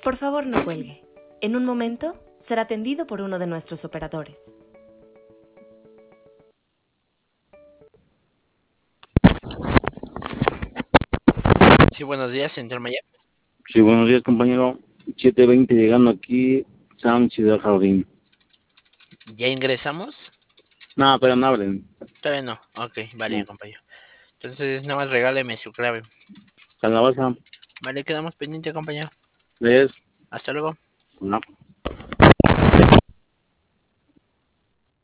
Por favor, no cuelgue. En un momento será atendido por uno de nuestros operadores. Sí, buenos días, señor Maya. Sí, buenos días, compañero. 7:20 llegando aquí, Sánchez del Jardín. ¿Ya ingresamos? No, pero no hablen. Todavía no. Ok, vale, No. compañero. Entonces, nada más regáleme su clave. Calabaza, Vale, quedamos pendiente, compañero. ¿ves? Hasta luego. No.